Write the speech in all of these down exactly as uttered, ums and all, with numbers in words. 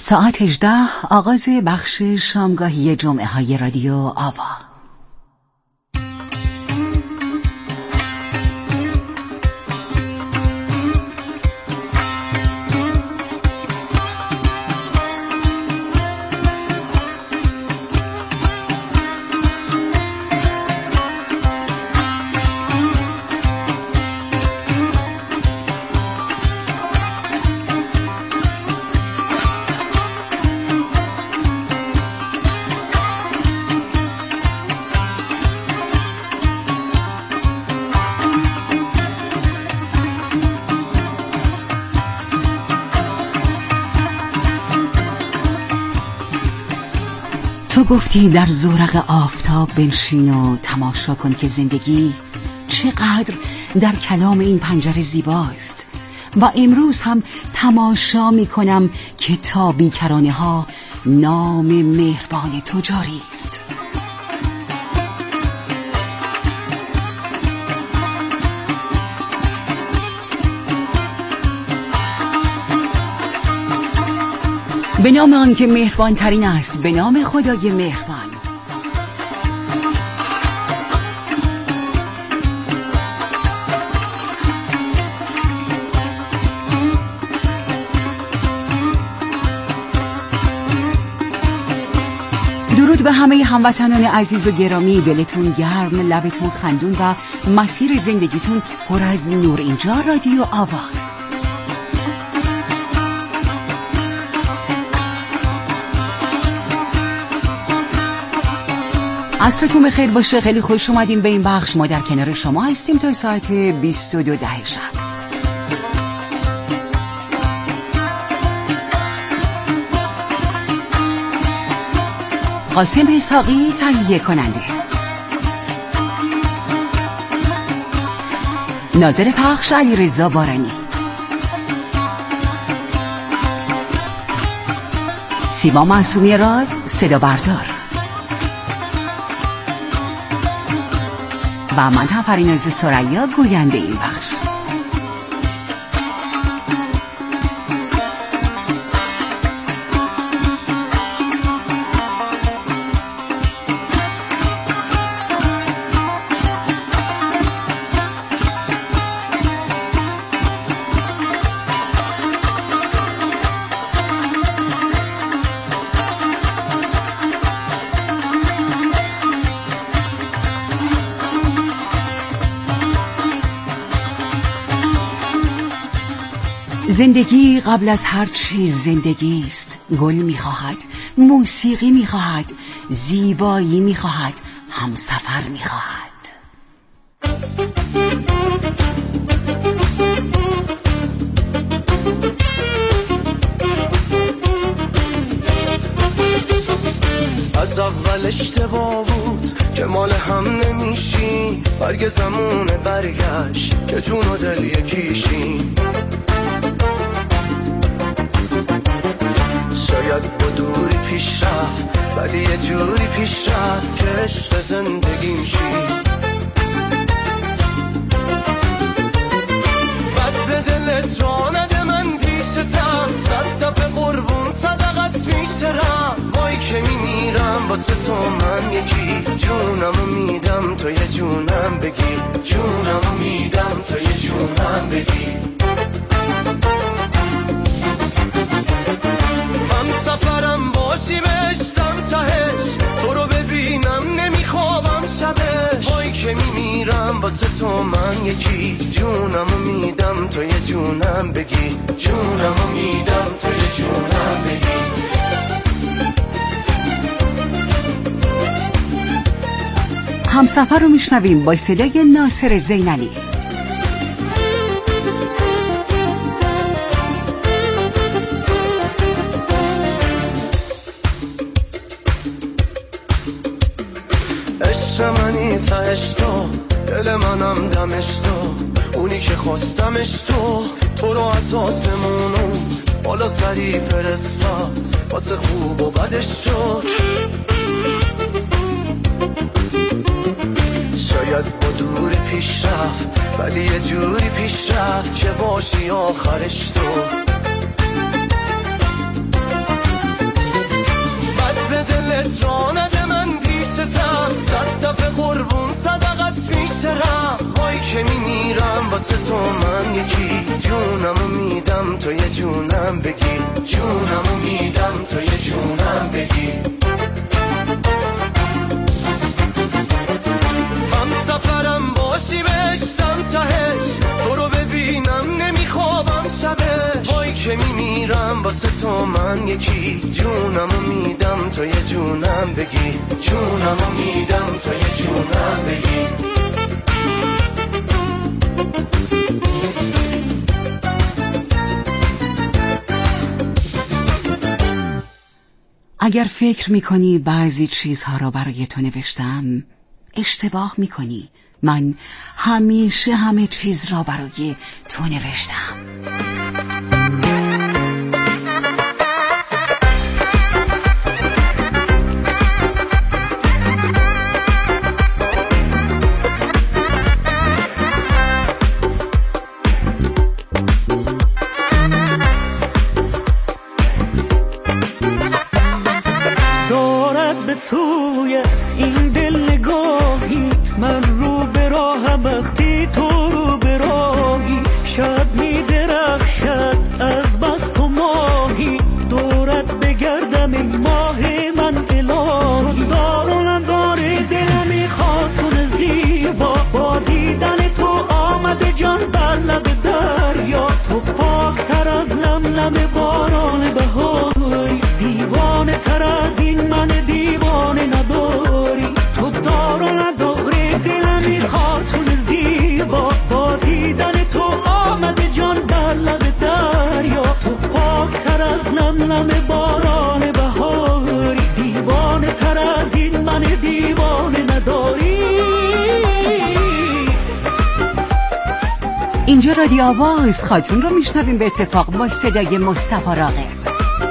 ساعت هجده، آغاز بخش شامگاهی جمعه های رادیو آوا. تو گفتی در زورق آفتاب بنشین و تماشا کن که زندگی چقدر در کلام این پنجره زیباست و امروز هم تماشا می کنم که تا بیکرانه ها نام مهربان تو جاری است. به نام آن که مهربان ترین است، به نام خدای مهربان. درود به همه هموطنان عزیز و گرامی. دلتون گرم، لبتون خندون و مسیر زندگیتون پر از نور. اینجا رادیو آواست. عصرتون بخیر باشه. خیلی خوش اومدین به این بخش. ما در کنار شما هستیم تا ساعت بیست و دو ده شب. قاسم اسحاقی تهیه کننده، ناظر پخش علیرضا بارانی، سیما معصومی راد صدا بردار و من هم فریناز سریا گوینده این بخش. زندگی قبل از هر چیز زندگی است. گل می‌خواهد، موسیقی می‌خواهد، زیبایی می‌خواهد، همسفر می‌خواهد. از اول اشتباه بود که مال هم نمیشیم، برگ زمون برگشت که جون و دل یکیشیم. شاید با دوری پیش رفت ولی یه جوری پیش رفت که عشق زندگیم شی. بد به دلت را نده من پیشتم، صد دفعه قربون صدقت میشترم. وای که میمیرم واسه تو من یکی، جونمو میدم تو یه جونم بگیر، جونمو میدم تو یه جونم بگیر. سفرم باشی بشتم تهش، تو رو ببینم نمیخوابم شبش. وای که میمیرم واسه تو من یکی، جونمو میدم تو یه جونم بگی، جونمو میدم تو یه جونم بگی. همسفر رو میشنویم با صدای ناصر زینلی. منی تهش تو، دل منم دمش تو، اونی که خواستمش تو. تو رو از آسمونو بالا سری فرستاد، واسه خوب و بدش شد. شاید با دوری پیش رفت ولی یه جوری پیش رفت که باشی آخرش تو. میشرم، وای که میمیرم واسه تو من یکی، جونمو میدم تو یه جونم بگی، جونمو میدم تو یه جونم بگی. هم سفرم باشی بشتم تهش، تو رو ببینم نمیخوابم شبش، وای که میمیرم واسه تو من یکی، جونمو میدم تو یه جونم بگی، جونمو میدم تو یه جونم بگی. اگر فکر میکنی بعضی چیزها را برای تو نوشتم، اشتباه میکنی. من همیشه همه چیز را برای تو نوشتم. دارد به سوی این دل نگاهی، من رو به راه وقتی تو رو به راهی، شاید می درخشد از بس تو ماهی، دورت بگردم این ماه من الهی. دارو نداره دل میخواد تو زیبا، با دیدن تو آمده جان بر لب دریا، تو پاک تر از لملم باران بهاری، دیوانه تر از این من دیوانه نداری. تو دارو نداره دل میخواد تو زیبا، با دیدن تو آمده جان بر لب دریا، تو پاک تر از لملم باران بهاری، دیوانه تر از این من دیوانه نداری. اینجا رادیو آواز، خاتون رو میشنویم به اتفاق با صدای مصطفی راغب.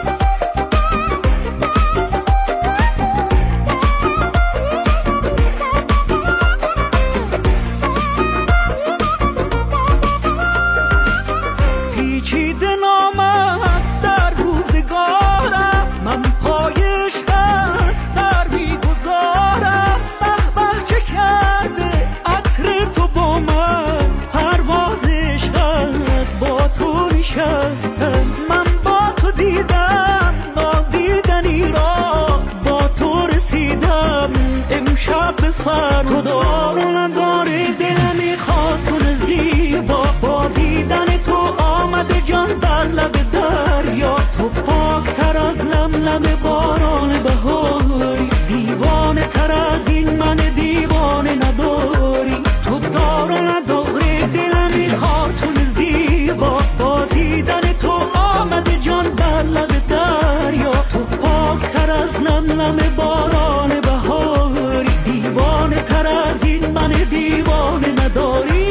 پیچیده نامت در روزگارم، من پایش قد سر میگذارم، به به چه کرده عطر تو با من، پروازش هست با تو نشستم، من با تو دیدم نادیدنی را، با تو رسیدم امشب به فردا. دارو نداره دل میخواد تو زیبا، با دیدن تو آمده جان بر لب دریا، تو پاک تر از لملم باران بهاری، دیوانه تر از این من دیوانه نداری. تو دارو نداره دل میخواد تو زیبا، با دیدن تو آمده جان بر لب دریا، تو پاک تر از لملم باران بهاری، دیوانه تر از این من دیوانه نداری.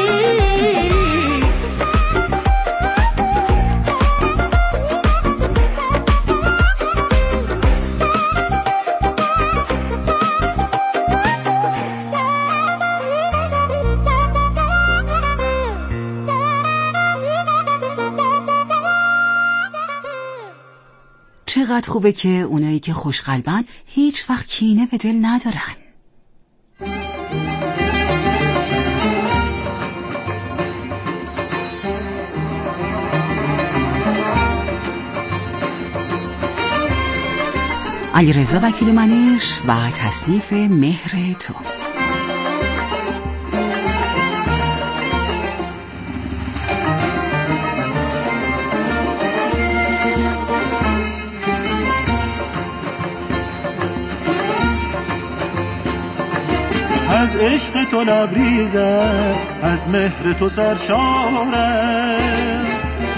چقدر خوبه که اونایی که خوشقلبن هیچ وقت کینه به دل ندارن. علیرضا وکیل منش و تصنیف مهر تو. از عشق تو لبریزم، از مهر تو سرشارم،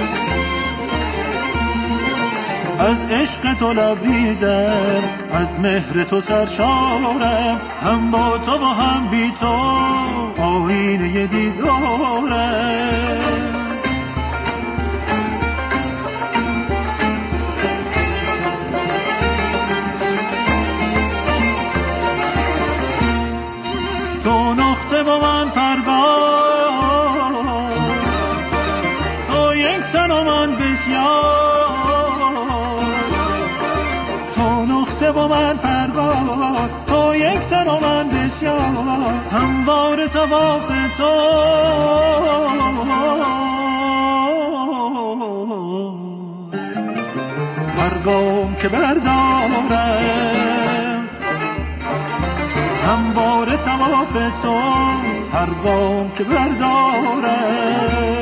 از عشق تو لبریزم، از مهر تو سرشارم، هم با تو و هم بی تو آینه دیدارم. تو نقطه با من پرواز، تو یک تن و من بسیار، تو نقطه با من پرواز، تو یک تن و من بسیار. بسیار هموار طواف تو هر گام که بردارم هموار طواف تو هر گام که بردارم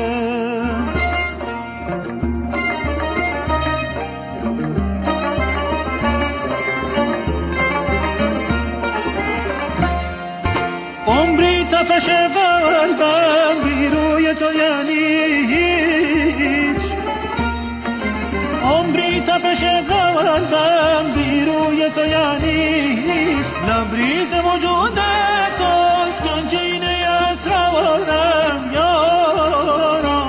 عمری تپش قلبم بی روی تو یعنی هیچ عمری تپش قلبم بی روی تو یعنی هیچ لبریز وجود توست گنجینه اسرارم یارم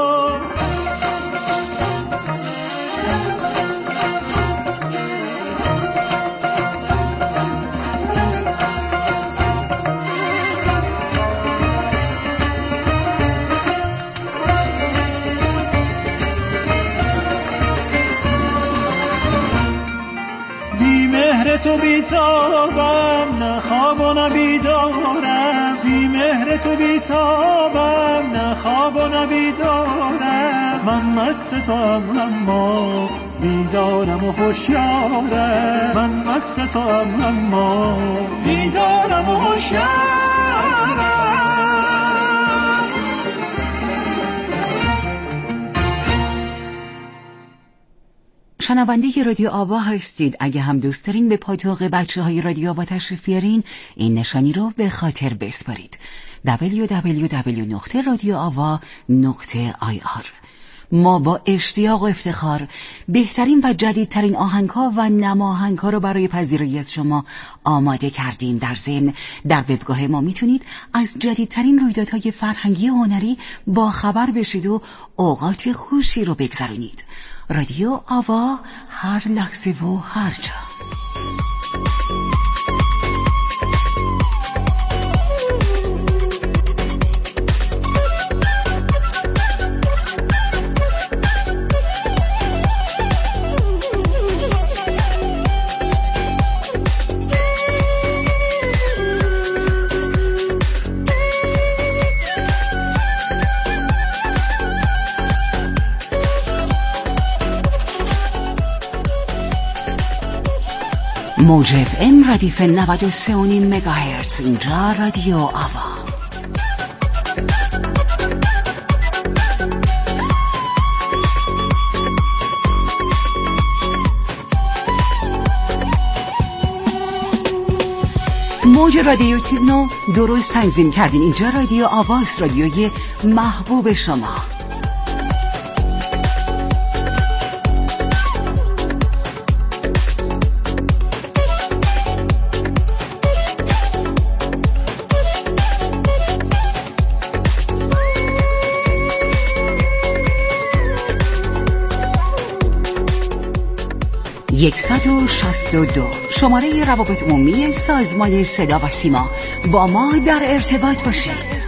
تو بیتابم نه خواب و نه بیدارم بی مهر تو بیتابم نه خواب و نه بیدارم من مست توام اما بیدارم و هوشیارم من مست توام اما بیدارم و هوشیارم شنونده رادیو آوا هستید. اگه هم دوست دارین به پاتوق بچه های رادیو آوا تشریف بیارین این نشانی رو به خاطر بسپارید دبلیو دبلیو دبلیو دات رادیو آوا دات آی آر. ما با اشتیاق و افتخار بهترین و جدیدترین آهنگ‌ها و نماهنگ‌ها رو برای پذیرایی از شما آماده کردیم. در ضمن در وبگاه ما میتونید از جدیدترین رویدادهای فرهنگی و هنری با خبر بشید و اوقات خوشی رو بگذرونید. رادیو آوا، هر لحظه و هر جا. موج اف ام ردیف نود و سه و نیم مگاهرتز. اینجا رادیو آوا. موج رادیو تیبنو درست تنظیم کردین. اینجا رادیو آواست، رادیوی محبوب شما. صد و شصت و دو شماره روابط عمومی سازمان صدا و سیما. با ما در ارتباط باشید.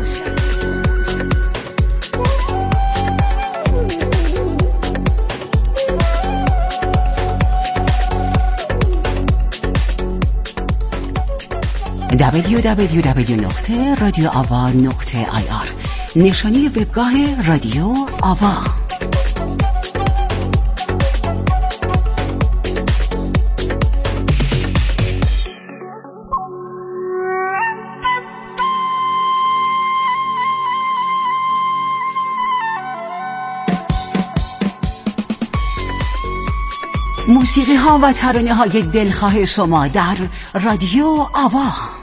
دبلیو دبلیو دبلیو دات رادیو آوا دات آی آر. نشانی وبگاه رادیو آوا. موسیقی ها و ترانه های دلخواه شما در رادیو آوا.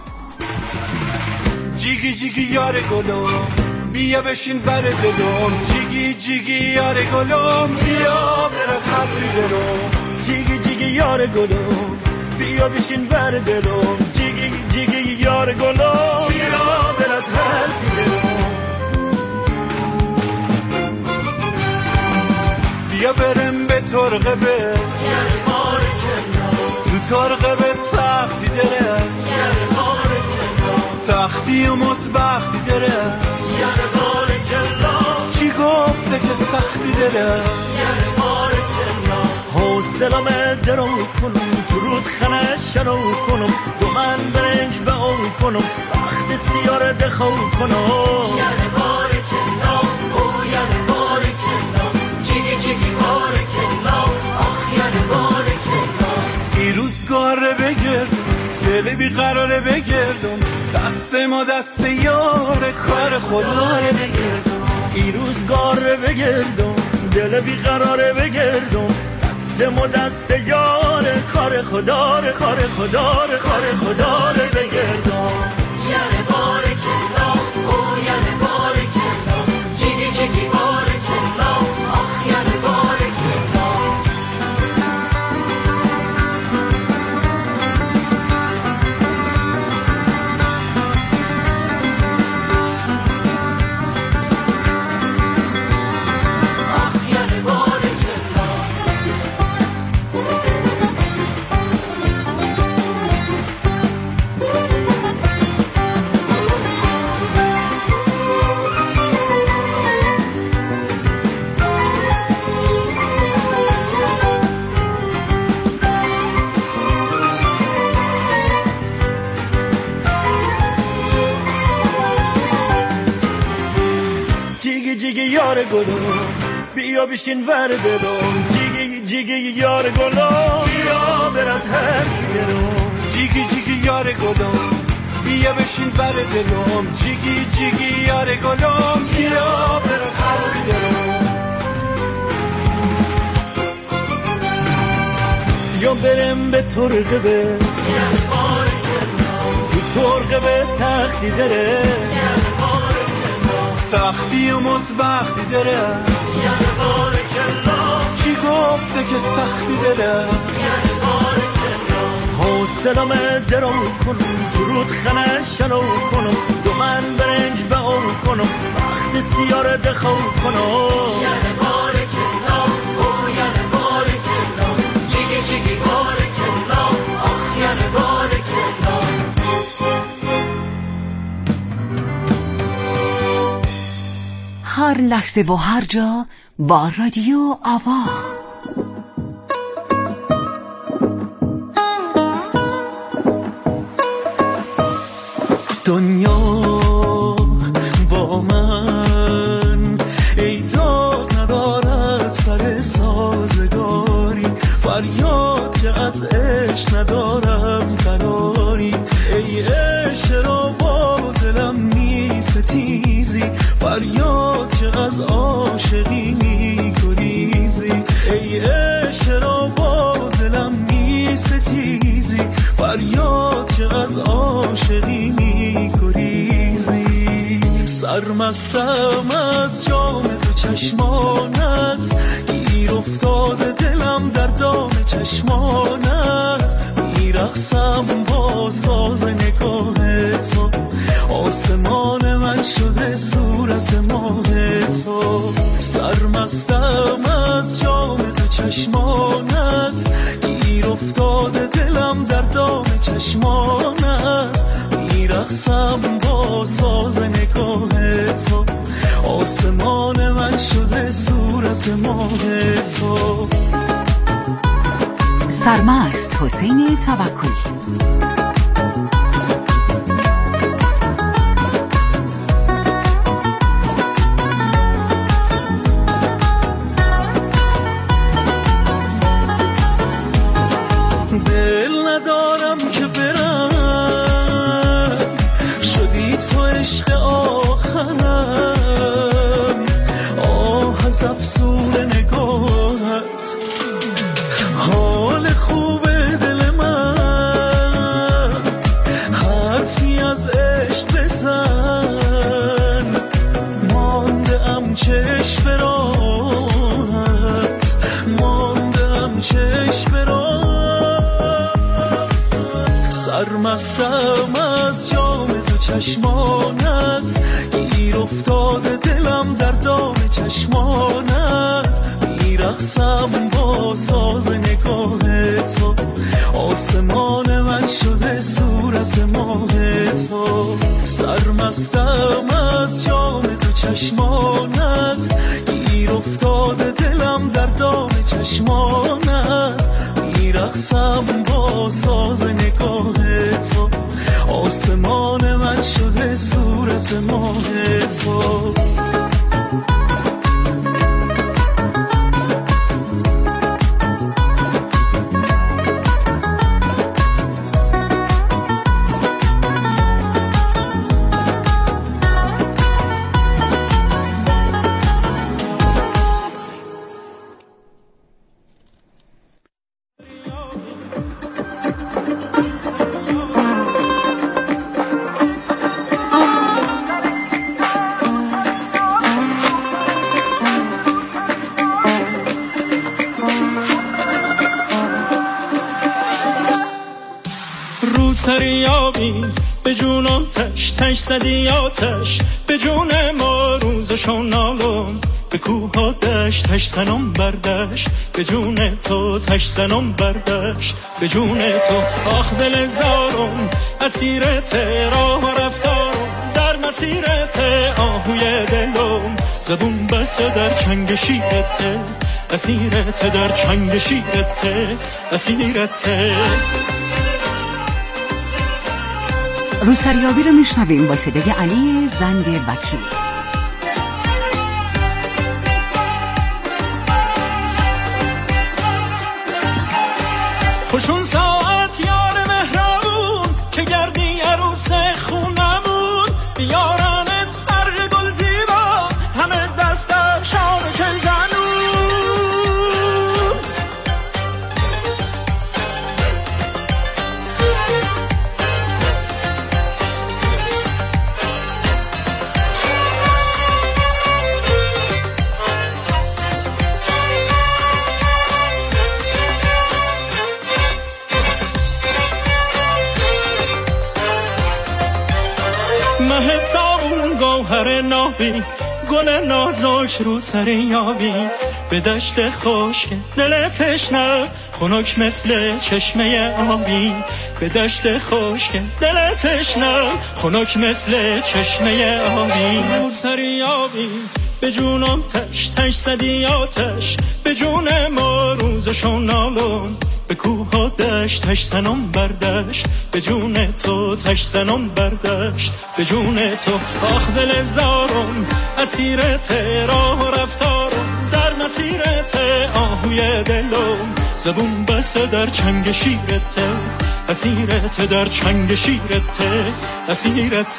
جیگی جیگی یار گلم بیا بشین ور دلم، جیگی جیگی یار گلم بیا برات حرفی دلم، جیگی جیگی یار گلم بیا بشین ور دلم، جیگی جیگی یار گلم بیا برات حرفی دلم. بیا برم به ترقه به تو ترقه به تختی داره تختی و مطبختی داره کی گفته که سختی داره حوصلم درو کن تو تو رودخانه شنو کنم دو من برنج به اون کنم وقت سیاره دخو کنم یاره باره کلا او یاره باره کلا جیگی جیگی باره کلا آخ یاره باره کلا ای روزگاره بگردم دل بیقراره بگردم دست ما دست یاره کار خدا رو بگردم ای روزگاره بگردم دل بیقراره بگردم دست ما دست یاره کار خدا رو کار خدا رو کار خدا رو بگردم یاره باره کلا او یاره باره کلا جیگی جیگی باره کلا آخ یاره باره کلا آخ یاره باره کلا جیگی جیگی یار گلم بیا بشین ور دلم جیگی جیگی یار گلم بیا برات حرف گرم جیگی جیگی یار گلم بیا بشین بر دلم جیگی جیگی یار گلم بیا برات حرف گرم یا برم به ترقه به یاره باره کلا تو ترقه به تختی داره یاره باره کلا سختی و مطبختی داره یاره باره کلا کی گفته که سختی داره یاره باره کلا حوصلم درو کنم تو رودخانه شنو کنم دو من برنج به اون کنم وقت سیاره دخو کنم یاره باره کلا او یاره باره کلا جیگی جیگی باره کلا آخ یاره باره کلا هر لحظه و هر جا با رادیو آوا. دنیا با من ای داد ندارد سر سازگاری فریاد که از عشق ندارم قراری ای عشق را با دلم می ستیزی فریاد که از عاشقی می گریزی ای عشق را با دلم می ستیزی فریاد که از عاشقی می گریزی سرمستم از جام تو چشمانت گیر افتاده دلم در دام چشمانت میرقصم با ساز نگاه تو آسمان من شده صورت ماه تو سرمستم از جام تو چشمانت گیر افتاده دلم در دام چشمانت میرقصم با ساز نگاه تو آسمان من شده صورت ماه تو سرمست حسین توکلی. دل ندارم که برم شدی تو عشق آخرم آه از افسون نگاهت حال خوب دل من حرفی از عشق بزن مانده ام چشم راحت مانده ام چشم راحت سرمستم از جام تو چشمانت گیر افتاده دلم در دام چشمانت میرقصم با ساز نگاه تو آسمان من شده صورت ماه تو سرمستم از جام تو چشمانت گیر افتاده دلم در دام چشمانت میرقصم با با ساز نگاه تو، آسمان من شده صورت ماه تو. سریابی به جونم تش تش زدی آتش به جون ما روزشون نالم به کوه ها دشت تش زنم بردشت به جون تو تش زنم بردشت به جون تو. آخ دل زارم اسیرت راه و رفتارم در مسیرت آهوی دلم زبون بسته در چنگ شیرت اسیرت در چنگ شیرت اسیرت. روسریابی رو میشنویم با صدای علی زند بکری. خوشون ساعت یار مهربون که گردی عروس خونمون بیارنت برگ گل زیبا همه دست در شان چل زنون. مه تابون گوهر نابی گل نازک رو سر یابی به دشت خشک دل تشنه خنک مثل چشمه آبی به دشت خشک دل تشنه خنک مثل چشمه آبی. رو سر یابی به جونم تش تش زدی آتش به جون ما روزشون نالم به کوه ها دشت تش زنم بردشت به جون تو تش زنم بردشت به جون تو. آخ دل زارم اسیرت راه و رفتارم در مسیرت آهوی دلم زبون بسته در چنگ شیرت اسیرت در چنگ شیرت اسیرت.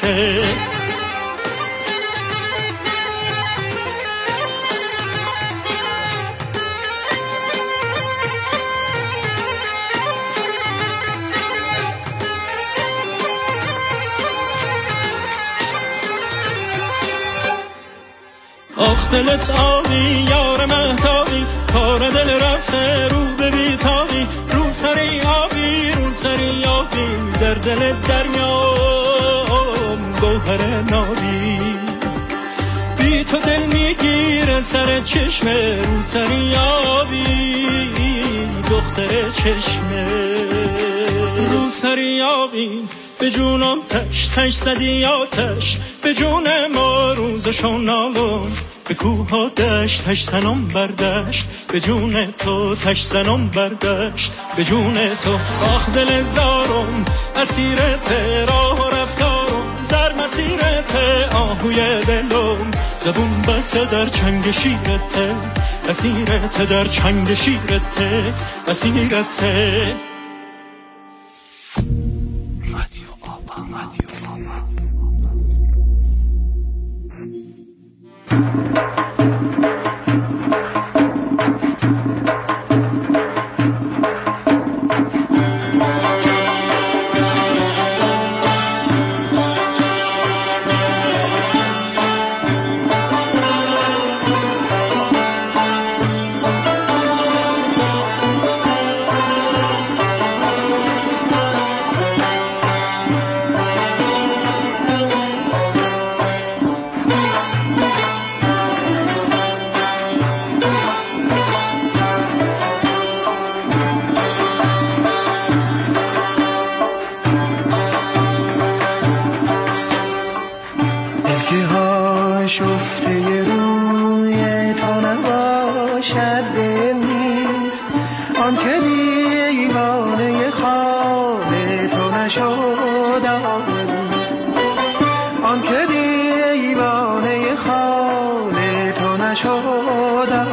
آخ دلت آبی یار مهتابی کار دل رفته رو به بیتابی رو سری آبی رو سری آبی در دل دریام گوهر نابی بی تو دل میگیره سر چشمه رو سری آبی دختر چشمه رو سری آبی به جونم تش تش زدی آتش به جون ما روزشون نالم به کوه ها دشت تش زنم بردشت به جون تو تش زنم بردشت به جون تو. آخ دل زارم اسیرت راه و رفتارم در مسیرت آهوی دلم زبون بسته در چنگ شیرت اسیرت در چنگ شیرت اسیرت. آن که دیوانه خواب نشد آن که دیوانه خال تو نشد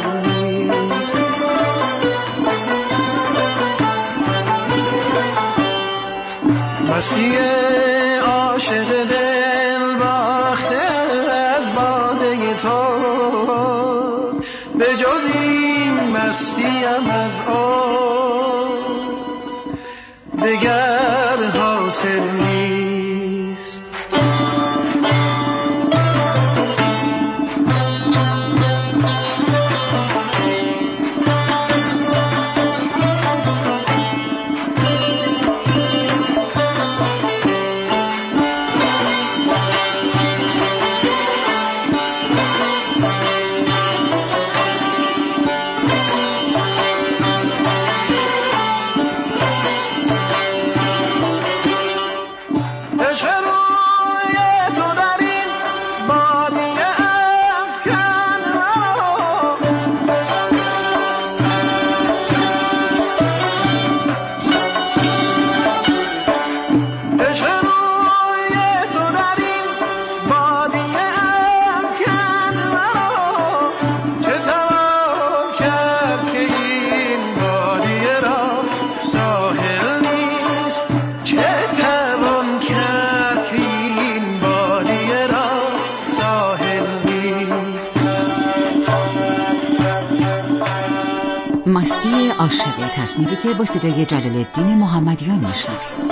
مستی عاشق دل باخته از باده تو به جز این مستیم از آن دگر حاصل نیست. مستی عاشق تصنیفی که با صدای جلال الدین محمدیان میشنویم.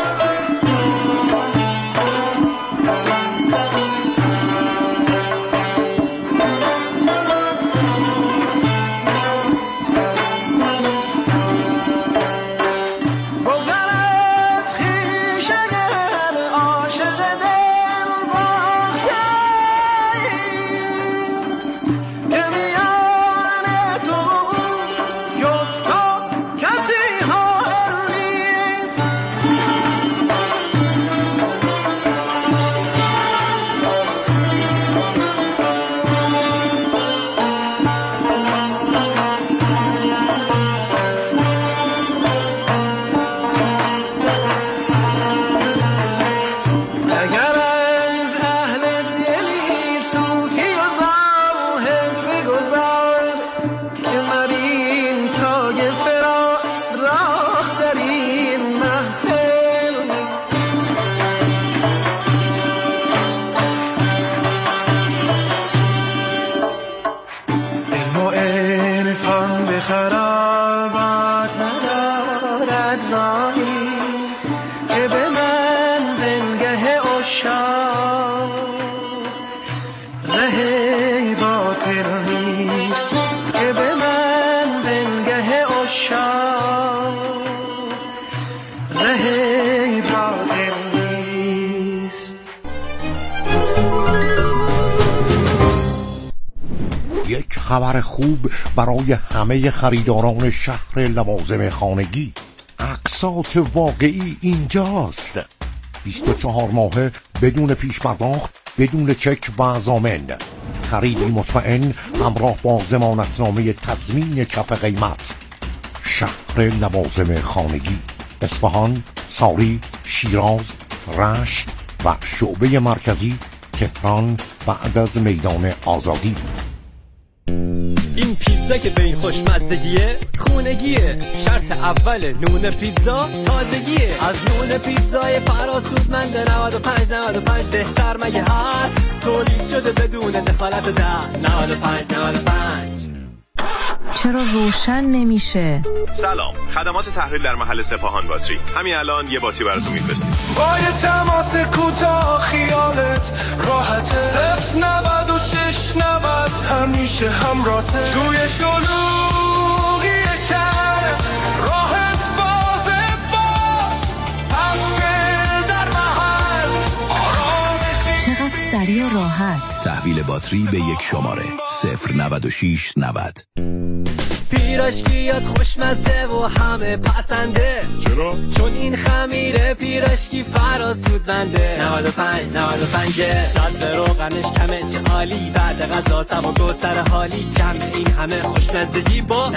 یک خبر خوب برای همه خریداران شهر لوازم خانگی. اقساط واقعی اینجاست. بیست و چهار ماهه بدون پیش پرداخت، بدون چک و ضامن. خریدی مطمئن همراه با ضمانتنامه تضمین کف قیمت. شهر لوازم خانگی، اصفهان، ساری، شیراز، رشت و شعبه مرکزی تهران بعد از میدان آزادی. این پیتزا که به این خوشمزدگیه خونگیه، شرط اول نون پیتزا تازگیه. از نون پیتزای فراسودمند نود و پنج نود و پنج بهتر مگه هست؟ تولید شده بدون دخالت دست. نود و پنج نود و پنج. چرا روشن نمیشه؟ سلام، خدمات تحویل در محل سپاهان باتری. همین الان یه باتری براتون میفرستیم. با یه تماس کوتاه خیالت راحته. صفر نود و شش نود همیشه همراهته. توی شلوغی شهر راحت بازه باش. حفل در محل آرامشی. چقدر سریع و راحت. تحویل باتری به یک شماره صفر نود و شش نود. پیراشکیات خوشمزه و همه پسنده. چرا؟ چون این خمیره پیراشکی فراسودمنده. نود و پنج نود و پنج جذب روغنش کمه چه عالی. بعد غذا سم و گوسر حالی. جمع این همه خوشمزگی با